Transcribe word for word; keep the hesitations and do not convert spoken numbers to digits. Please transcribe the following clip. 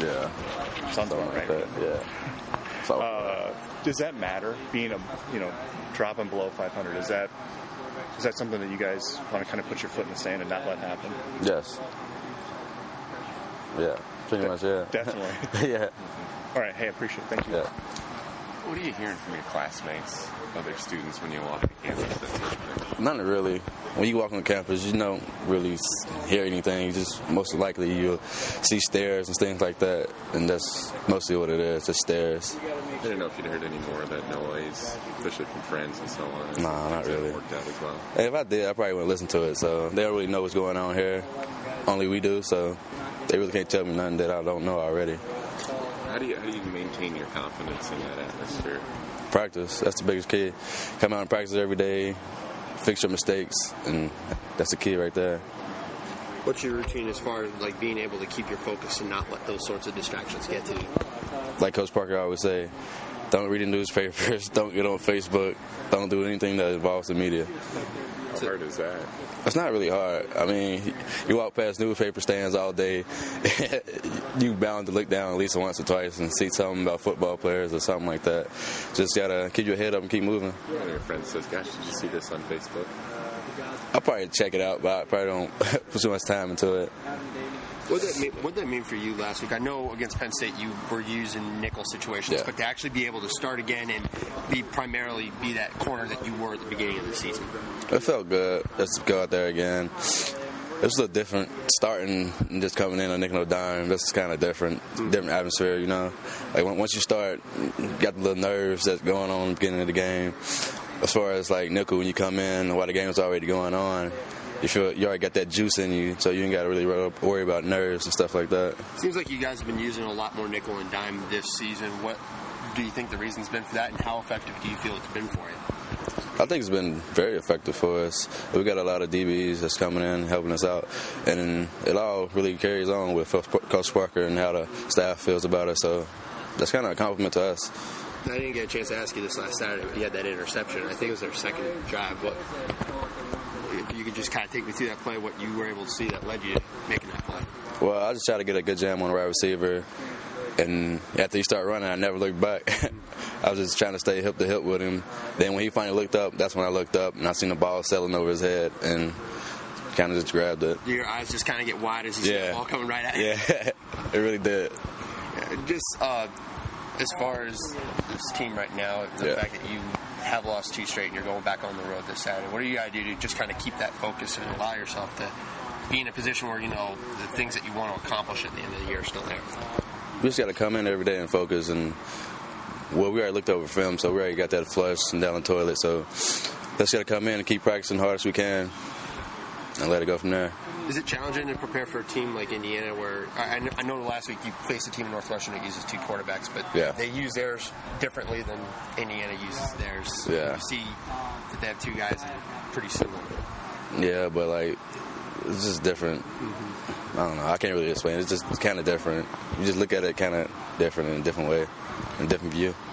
Yeah. Sounds about right. Like that. Yeah. So, uh, does that matter? Being a, you know, dropping below five hundred, is that is that something that you guys want to kind of put your foot in the sand and not let happen? Yes. Yeah. Pretty De- much. Yeah. Definitely. Yeah. All right. Hey, I appreciate it. Thank you. Yeah. What are you hearing from your classmates, other students, when you walk to campus? Nothing really. When you walk on campus, you don't really hear anything. You just most likely you'll see stares and things like that, and that's mostly what it is, just stares. I didn't know if you'd heard any more of that noise, especially from friends and so on. Nah, not really. Worked out as well. Hey, if I did, I probably wouldn't listen to it. So they don't really know what's going on here. Only we do. So they really can't tell me nothing that I don't know already. How do you how do you maintain your confidence in that atmosphere? Practice. That's the biggest key. Come out and practice every day. Fix your mistakes, and that's the key right there. What's your routine as far as like being able to keep your focus and not let those sorts of distractions get to you? Like Coach Parker always say, don't read the newspapers, don't get on Facebook, don't do anything that involves the media. How hard is that? It's not really hard. I mean, you walk past newspaper stands all day, you bound to look down at least once or twice and see something about football players or something like that. Just gotta keep your head up and keep moving. One of your friends says, gosh, did you see this on Facebook? I'll probably check it out, but I probably don't put too much time into it. What did that mean, what did that mean for you last week? I know against Penn State you were using nickel situations, yeah. but to actually be able to start again and be primarily be that corner that you were at the beginning of the season. It felt good just to go out there again. It was a little different starting and just coming in on nickel or dime. That's kind of different, mm-hmm. different atmosphere, you know. Like once you start, you got the little nerves that's going on at the beginning of the game. As far as like nickel, when you come in while the game's already going on, you feel you already got that juice in you, so you ain't got to really worry about nerves and stuff like that. Seems like you guys have been using a lot more nickel and dime this season. What do you think the reason's been for that, and how effective do you feel it's been for you? I think it's been very effective for us. We got a lot of D Bs that's coming in, helping us out, and it all really carries on with Coach Parker and how the staff feels about us. So that's kind of a compliment to us. I didn't get a chance to ask you this last Saturday, but you had that interception. I think it was their second drive. What? If you could just kind of take me through that play, what you were able to see that led you to making that play. Well, I just tried to get a good jam on the right receiver, and after he started running, I never looked back. I was just trying to stay hip to hip with him. Then when he finally looked up, that's when I looked up, and I seen the ball sailing over his head, and kind of just grabbed it. Your eyes just kind of get wide as you see yeah. the ball coming right at you. Yeah, it really did. Just uh, as far as this team right now, the yeah. fact that you have lost two straight and you're going back on the road this Saturday, what do you got to do to just kind of keep that focus and allow yourself to be in a position where, you know, the things that you want to accomplish at the end of the year are still there? We just got to come in every day and focus. And, well, we already looked over film, so we already got that flushed and down the toilet. So let's got to come in and keep practicing hard as we can and let it go from there. Is it challenging to prepare for a team like Indiana where I, I know last week you faced a team in Northwestern that uses two quarterbacks, but yeah. they use theirs differently than Indiana uses theirs. Yeah. You see that they have two guys that are pretty similar. Yeah, but like it's just different. Mm-hmm. I don't know. I can't really explain it. It's just kind of different. You just look at it kind of different in a different way, in a different view.